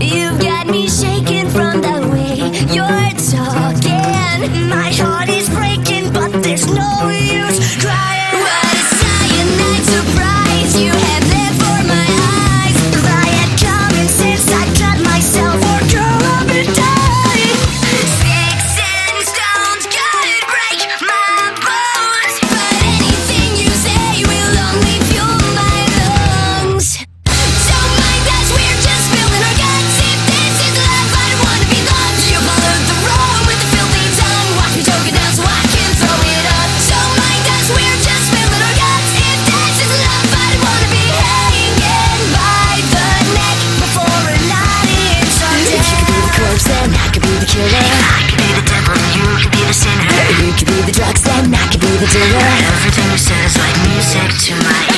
You've got me shaking from the way you're talking. My heart is breaking, but there's no use crying. What a cyanide surprise you have there for my eyes. If I had common sense, I'd cut myself or curl up and die. Sticks and stones could break my bones, but anything you say will only fuel my lungs. Don't mind us, we're just spilling our guts. If this is love, I don't wanna be loved. You followed the road with the filthy tongue. Watch me choke it down so I can throw it up. Don't mind us, we're just spilling our guts. If this is love, I don't wanna be hanging by the neck before a night in sundown. You could be the corpse, then I could be the killer. I could be the devil, you could be the sinner. You could be the drugs, then I could be the dealer. Everything you said is like music to my